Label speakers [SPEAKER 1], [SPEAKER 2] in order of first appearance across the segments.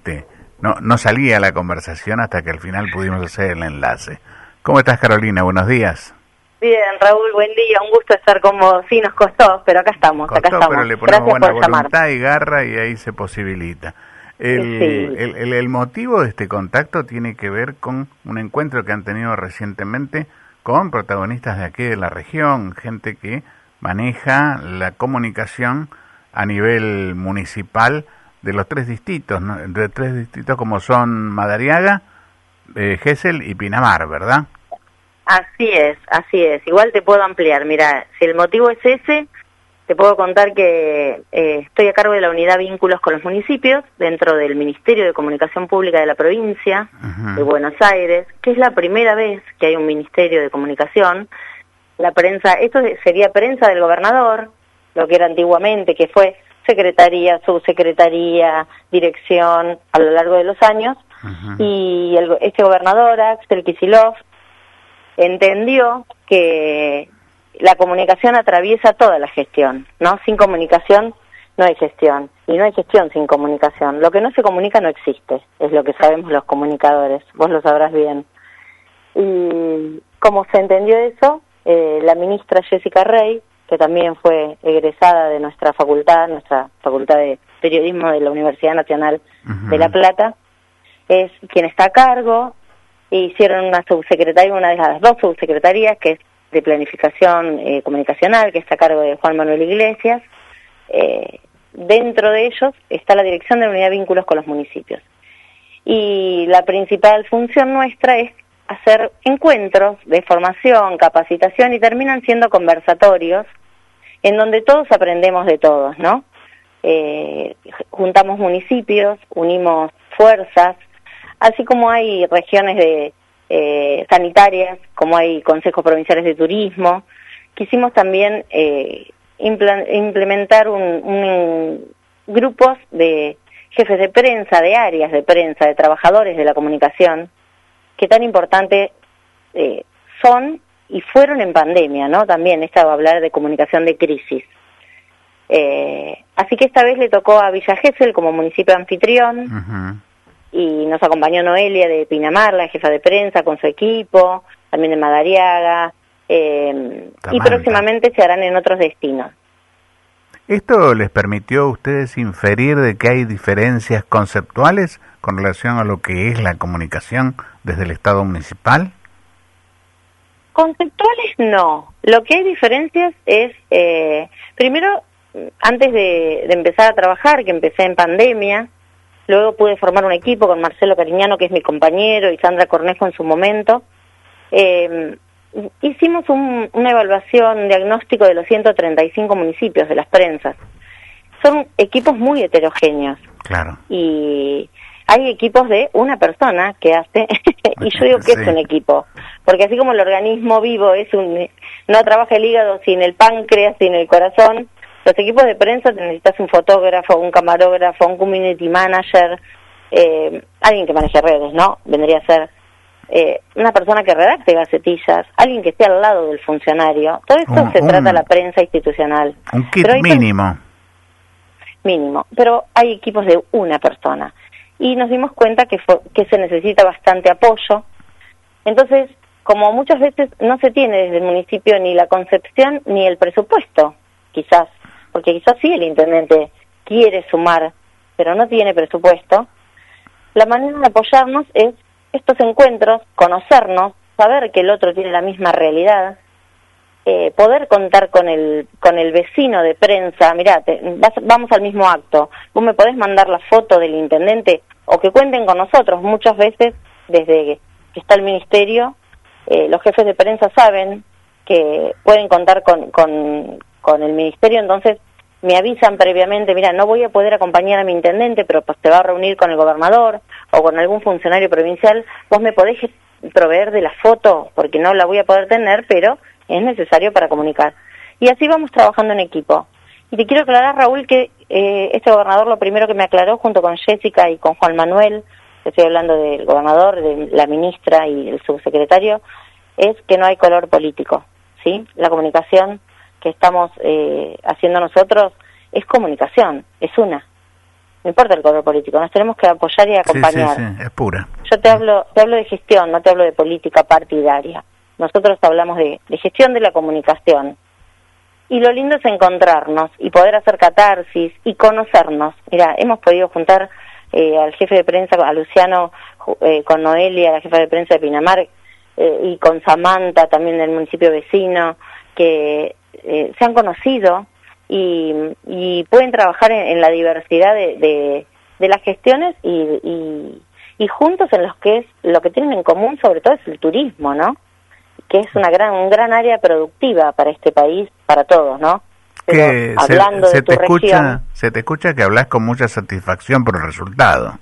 [SPEAKER 1] no salía la conversación hasta que al final pudimos hacer el enlace. ¿Cómo estás, Carolina? Buenos días.
[SPEAKER 2] Bien, Raúl, buen día, un gusto estar con vos. Sí, nos costó, pero acá estamos.
[SPEAKER 1] Pero le ponemos buena voluntad y garra y ahí se posibilita. El motivo de este contacto tiene que ver con un encuentro que han tenido recientemente con protagonistas de aquí de la región, gente que maneja la comunicación a nivel municipal de los tres distritos, ¿no? De tres distritos como son Madariaga, Gesell y Pinamar, ¿verdad?
[SPEAKER 2] Así es. Igual te puedo ampliar. Mira, si el motivo es ese, te puedo contar que estoy a cargo de la unidad Vínculos con los Municipios dentro del Ministerio de Comunicación Pública de la provincia de Buenos Aires, que es la primera vez que hay un Ministerio de Comunicación. La prensa, esto sería prensa del gobernador, lo que era antiguamente, que fue secretaría, subsecretaría, dirección a lo largo de los años, y este gobernador, Axel Kicillof, entendió que la comunicación atraviesa toda la gestión, ¿no? Sin comunicación no hay gestión, y no hay gestión sin comunicación. Lo que no se comunica no existe, es lo que sabemos los comunicadores, vos lo sabrás bien. Y como se entendió eso, la ministra Jessica Rey, que también fue egresada de nuestra facultad de Periodismo de la Universidad Nacional de La Plata, es quien está a cargo. Hicieron una subsecretaría, una de las dos subsecretarías, que es de Planificación Comunicacional, que está a cargo de Juan Manuel Iglesias. Dentro de ellos está la Dirección de la Unidad de Vínculos con los Municipios. Y la principal función nuestra es hacer encuentros de formación, capacitación, y terminan siendo conversatorios en donde todos aprendemos de todos, ¿no? Juntamos municipios, unimos fuerzas, así como hay regiones de sanitarias, como hay consejos provinciales de turismo. Quisimos también implementar grupos de jefes de prensa, de áreas de prensa, de trabajadores de la comunicación, que tan importantes son y fueron en pandemia, ¿no? También esta va a hablar de comunicación de crisis. Así que esta vez le tocó a Villa Gesell como municipio anfitrión, y nos acompañó Noelia de Pinamar, la jefa de prensa, con su equipo, también de Madariaga, y próximamente se harán en otros destinos.
[SPEAKER 1] ¿Esto les permitió a ustedes inferir de que hay diferencias conceptuales con relación a lo que es la comunicación desde el Estado municipal?
[SPEAKER 2] Conceptuales no. Lo que hay diferencias es, primero, antes de empezar a trabajar, que empecé en pandemia, luego pude formar un equipo con Marcelo Cariñano, que es mi compañero, y Sandra Cornejo en su momento. Hicimos una evaluación, un diagnóstico de los 135 municipios de las prensas. Son equipos muy heterogéneos. Claro. Y hay equipos de una persona que hace, y yo digo que es un equipo, porque así como el organismo vivo no trabaja el hígado sin el páncreas, sin el corazón, los equipos de prensa necesitas un fotógrafo, un camarógrafo, un community manager, alguien que maneje redes, ¿no? Vendría a ser una persona que redacte gacetillas, alguien que esté al lado del funcionario. Todo esto se trata de la prensa institucional.
[SPEAKER 1] Un kit mínimo.
[SPEAKER 2] Mínimo, pero hay equipos de una persona. Y nos dimos cuenta que se necesita bastante apoyo. Entonces, como muchas veces no se tiene desde el municipio ni la concepción ni el presupuesto, quizás, porque quizás sí el intendente quiere sumar, pero no tiene presupuesto, la manera de apoyarnos es estos encuentros, conocernos, saber que el otro tiene la misma realidad, poder contar con el vecino de prensa. Mirá, vamos al mismo acto, vos me podés mandar la foto del intendente, o que cuenten con nosotros. Muchas veces, desde que está el ministerio, los jefes de prensa saben que pueden contar con el ministerio, entonces me avisan previamente, mira, no voy a poder acompañar a mi intendente, pero pues te va a reunir con el gobernador o con algún funcionario provincial, vos me podés proveer de la foto, porque no la voy a poder tener, pero es necesario para comunicar. Y así vamos trabajando en equipo. Y te quiero aclarar, Raúl, que este gobernador lo primero que me aclaró, junto con Jessica y con Juan Manuel, estoy hablando del gobernador, de la ministra y el subsecretario, es que no hay color político, ¿sí? La comunicación que estamos haciendo nosotros es comunicación, es una. no importa el color político, nos tenemos que apoyar y acompañar.
[SPEAKER 1] Sí, es pura.
[SPEAKER 2] Yo te hablo de gestión, no te hablo de política partidaria. Nosotros hablamos de gestión de la comunicación. Y lo lindo es encontrarnos y poder hacer catarsis y conocernos. Mira, hemos podido juntar al jefe de prensa, a Luciano, con Noelia, la jefa de prensa de Pinamar, y con Samantha, también del municipio vecino, que se han conocido y pueden trabajar en la diversidad de las gestiones y juntos en lo que tienen en común, sobre todo, es el turismo, ¿no? Que es un gran área productiva para este país, para todos, ¿no?
[SPEAKER 1] Que hablando de tu región, se te escucha que hablas con mucha satisfacción por el resultado.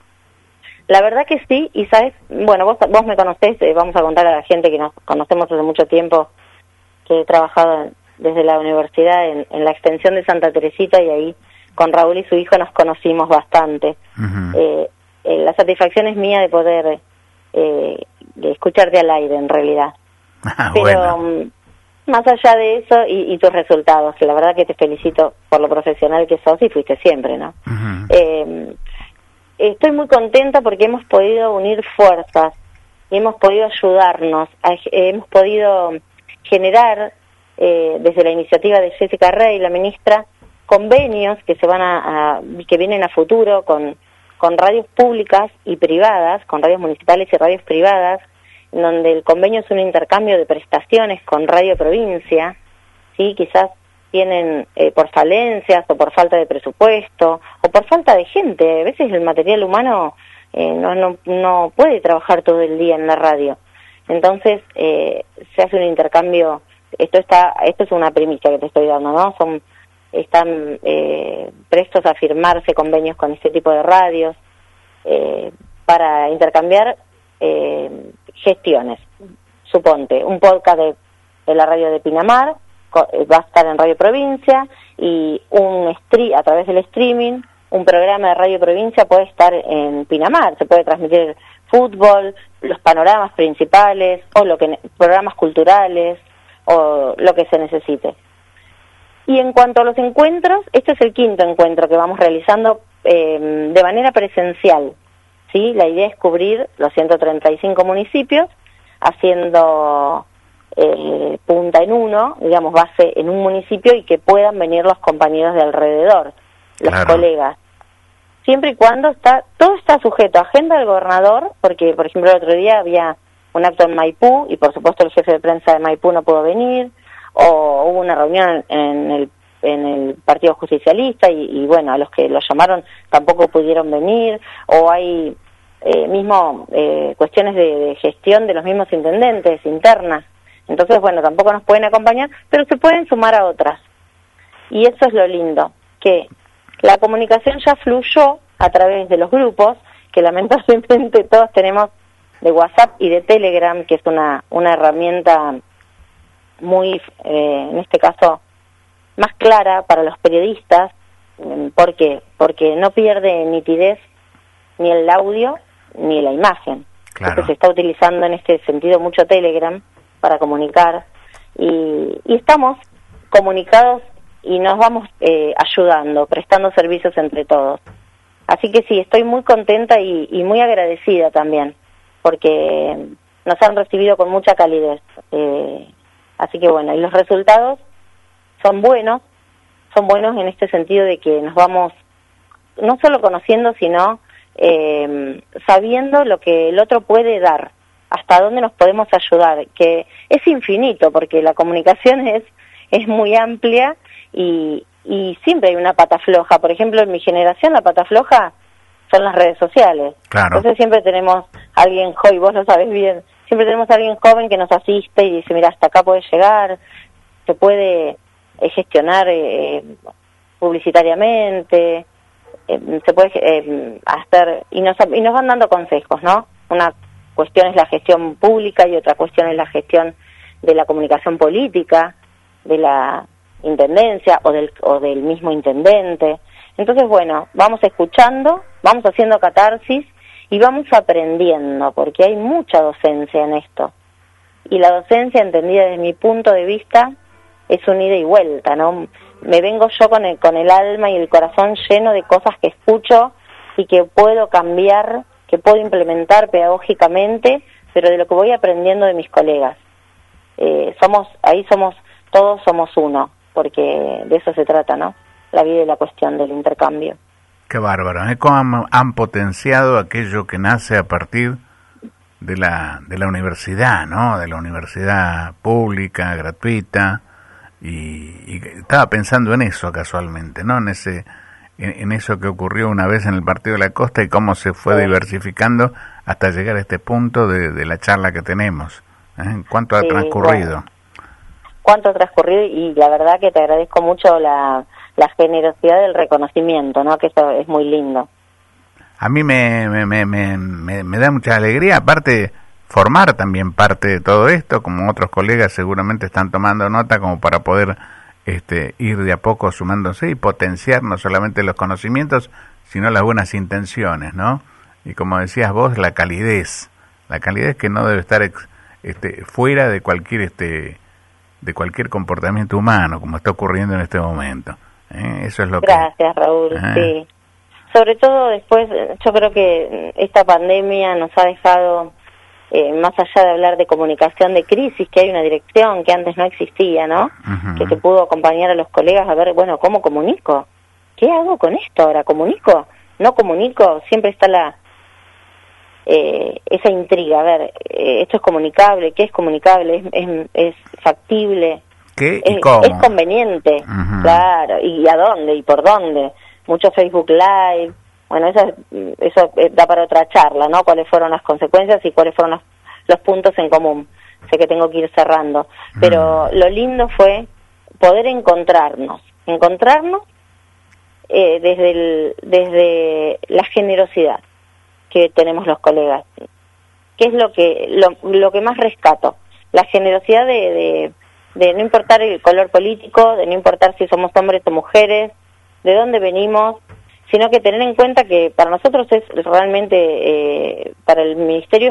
[SPEAKER 2] La verdad que sí, y sabes, bueno, vos me conocés, vamos a contar a la gente que nos conocemos hace mucho tiempo, que he trabajado desde la universidad en la extensión de Santa Teresita, y ahí con Raúl y su hijo nos conocimos bastante. Uh-huh. La satisfacción es mía de poder de escucharte al aire, en realidad. Pero bueno, más allá de eso y tus resultados, que la verdad que te felicito por lo profesional que sos y fuiste siempre, ¿no? Uh-huh. Estoy muy contenta porque hemos podido unir fuerzas, hemos podido ayudarnos, hemos podido generar desde la iniciativa de Jessica Rey, la ministra, convenios que que vienen a futuro con radios públicas y privadas, con radios municipales y radios privadas, donde el convenio es un intercambio de prestaciones con Radio Provincia, ¿sí? Quizás tienen por falencias o por falta de presupuesto o por falta de gente. A veces el material humano no puede trabajar todo el día en la radio. Entonces se hace un intercambio. Esto es una primicia que te estoy dando, ¿no? Están prestos a firmarse convenios con este tipo de radios para intercambiar gestiones. Suponte, un podcast de la radio de Pinamar va a estar en Radio Provincia, y a través del streaming, un programa de Radio Provincia puede estar en Pinamar. Se puede transmitir fútbol, los panoramas principales, o programas culturales, o lo que se necesite. Y en cuanto a los encuentros, este es el 5º encuentro que vamos realizando de manera presencial, ¿sí? La idea es cubrir los 135 municipios, haciendo punta en uno, digamos, base en un municipio, y que puedan venir los compañeros de alrededor, los colegas. Siempre y cuando todo está sujeto a agenda del gobernador, porque, por ejemplo, el otro día había un acto en Maipú, y por supuesto el jefe de prensa de Maipú no pudo venir, o hubo una reunión en el Partido Justicialista, y bueno, a los que lo llamaron tampoco pudieron venir, o hay cuestiones de gestión de los mismos intendentes internas. Entonces, bueno, tampoco nos pueden acompañar, pero se pueden sumar a otras. Y eso es lo lindo, que la comunicación ya fluyó a través de los grupos, que lamentablemente todos tenemos, de WhatsApp y de Telegram, que es una herramienta muy, en este caso, más clara para los periodistas. ¿Por qué? Porque no pierde nitidez ni el audio ni la imagen. Claro. Entonces se está utilizando en este sentido mucho Telegram para comunicar, y estamos comunicados y nos vamos ayudando, prestando servicios entre todos. Así que sí, estoy muy contenta y muy agradecida también, porque nos han recibido con mucha calidez. Así que bueno, y los resultados son buenos en este sentido de que nos vamos no solo conociendo, sino sabiendo lo que el otro puede dar, hasta dónde nos podemos ayudar, que es infinito, porque la comunicación es muy amplia, y siempre hay una pata floja. Por ejemplo, en mi generación la pata floja son las redes sociales. Claro. Entonces siempre tenemos a alguien joven, vos lo sabés bien, siempre tenemos a alguien joven que nos asiste y dice, mira, hasta acá puedes llegar, se puede gestionar publicitariamente, se puede hacer, y nos van dando consejos, ¿no? Una cuestión es la gestión pública y otra cuestión es la gestión de la comunicación política, de la intendencia o del mismo intendente. Entonces, bueno, vamos escuchando, vamos haciendo catarsis y vamos aprendiendo, porque hay mucha docencia en esto. Y la docencia, entendida desde mi punto de vista, es un ida y vuelta, ¿no? me vengo yo con el alma y el corazón lleno de cosas que escucho y que puedo cambiar, que puedo implementar pedagógicamente, pero de lo que voy aprendiendo de mis colegas. Todos somos uno, porque de eso se trata, ¿no? La vida y la cuestión del intercambio.
[SPEAKER 1] Qué bárbaro, ¿eh? ¿Cómo han potenciado aquello que nace a partir de la universidad, ¿no? De la universidad pública, gratuita, y estaba pensando en eso casualmente, ¿no? En eso que ocurrió una vez en el Partido de la Costa y cómo se fue diversificando hasta llegar a este punto de la charla que tenemos. ¿Cuánto ha transcurrido?
[SPEAKER 2] Bueno, cuánto ha transcurrido, y la verdad que te agradezco mucho la generosidad del reconocimiento, ¿no? Que eso es muy lindo.
[SPEAKER 1] A mí me da mucha alegría, aparte formar también parte de todo esto, como otros colegas seguramente están tomando nota como para poder ir de a poco sumándose y potenciar no solamente los conocimientos, sino las buenas intenciones, ¿no? Y como decías vos, la calidez que no debe estar fuera de cualquier comportamiento humano, como está ocurriendo en este momento. Eso es lo
[SPEAKER 2] Gracias, Raúl, sí. Sobre todo después, yo creo que esta pandemia nos ha dejado, más allá de hablar de comunicación de crisis, que hay una dirección que antes no existía, ¿no? Uh-huh. Que te pudo acompañar a los colegas a ver, bueno, ¿cómo comunico? ¿Qué hago con esto ahora? ¿Comunico? ¿No comunico? Siempre está esa intriga, a ver, esto es comunicable, ¿qué es comunicable? ¿Es factible?
[SPEAKER 1] ¿Qué y cómo?
[SPEAKER 2] Es conveniente, uh-huh. Claro, ¿y a dónde? ¿Y por dónde? Mucho Facebook Live, bueno, eso da para otra charla, ¿no? ¿Cuáles fueron las consecuencias y cuáles fueron los puntos en común? Sé que tengo que ir cerrando, pero lo lindo fue poder encontrarnos desde la generosidad que tenemos los colegas, que es lo que más rescato, la generosidad de no importar el color político, de no importar si somos hombres o mujeres, de dónde venimos, sino que tener en cuenta que para nosotros es realmente, para el ministerio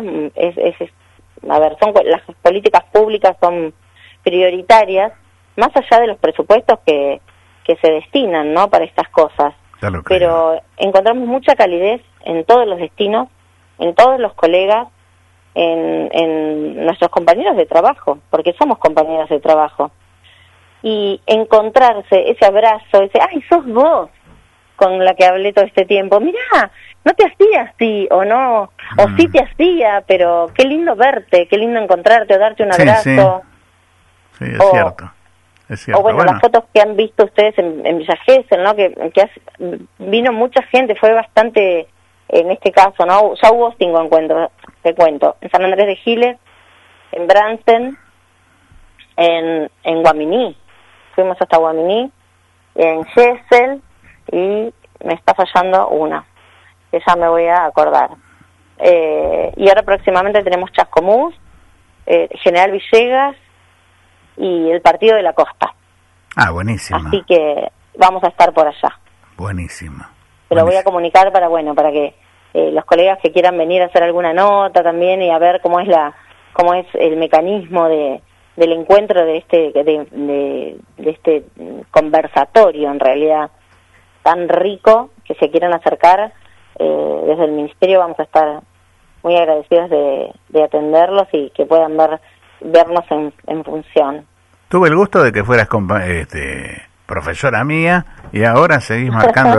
[SPEAKER 2] las políticas públicas son prioritarias, más allá de los presupuestos que se destinan, ¿no? Para estas cosas. Pero encontramos mucha calidez en todos los destinos, en todos los colegas, en nuestros compañeros de trabajo, porque somos compañeros de trabajo. Y encontrarse ese abrazo, ¡ay, sos vos! Con la que hablé todo este tiempo. Mirá, no te hacía así, o no, o sí te hacía, pero qué lindo verte, qué lindo encontrarte, o darte un abrazo.
[SPEAKER 1] Sí, es cierto. Es cierto.
[SPEAKER 2] O bueno, las fotos que han visto ustedes en Villa Gesell, ¿no? Que vino mucha gente, fue bastante, en este caso, ¿no? Ya hubo 5 encuentros, te cuento, en San Andrés de Giles, en Bransen, en Guaminí, fuimos hasta Guaminí, en Gesell, y me está fallando una, que ya me voy a acordar. Y ahora próximamente tenemos Chascomús, General Villegas, y el Partido de la Costa.
[SPEAKER 1] Ah, buenísimo.
[SPEAKER 2] Así que vamos a estar por allá.
[SPEAKER 1] Buenísimo.
[SPEAKER 2] Te lo voy a comunicar para que los colegas que quieran venir a hacer alguna nota también y a ver cómo es el mecanismo del encuentro de este conversatorio, en realidad tan rico, que se quieran acercar. Desde el ministerio vamos a estar muy agradecidos de atenderlos y que puedan vernos en función.
[SPEAKER 1] Tuve el gusto de que fueras profesora mía y ahora seguís marcando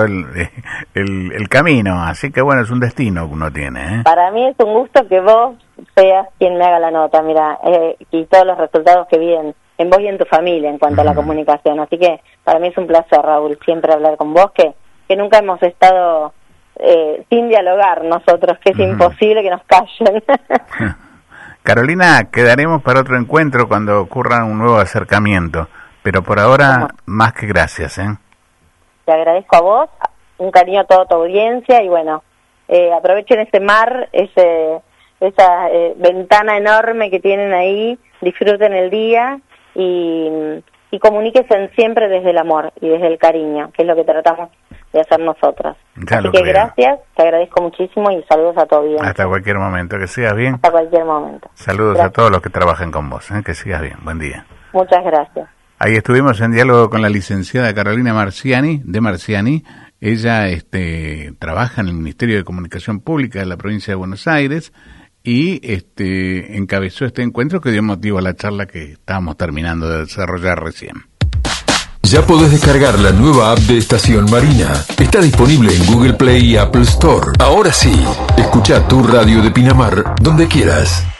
[SPEAKER 1] el camino, así que bueno, es un destino que uno tiene, ¿eh?
[SPEAKER 2] Para mí es un gusto que vos seas quien me haga la nota, mira, y todos los resultados que vi en vos y en tu familia en cuanto a la comunicación, así que para mí es un placer, Raúl, siempre hablar con vos, que nunca hemos estado sin dialogar nosotros, que es imposible que nos callen.
[SPEAKER 1] Carolina, quedaremos para otro encuentro cuando ocurra un nuevo acercamiento, pero por ahora, más que gracias, ¿eh?
[SPEAKER 2] Te agradezco a vos, un cariño a toda tu audiencia, y bueno, aprovechen ese mar, esa ventana enorme que tienen ahí, disfruten el día y comuníquense siempre desde el amor y desde el cariño, que es lo que tratamos de hacer nosotros. Así que gracias, te agradezco muchísimo y saludos a tu audiencia.
[SPEAKER 1] Hasta cualquier momento, que sigas bien.
[SPEAKER 2] Hasta cualquier momento.
[SPEAKER 1] Saludos a todos los que trabajan con vos, que sigas bien, buen día.
[SPEAKER 2] Muchas gracias.
[SPEAKER 1] Ahí estuvimos en diálogo con la licenciada Carolina Marciani, de Marciani. Ella trabaja en el Ministerio de Comunicación Pública de la provincia de Buenos Aires y encabezó este encuentro que dio motivo a la charla que estábamos terminando de desarrollar recién.
[SPEAKER 3] Ya podés descargar la nueva app de Estación Marina. Está disponible en Google Play y Apple Store. Ahora sí, escucha tu radio de Pinamar donde quieras.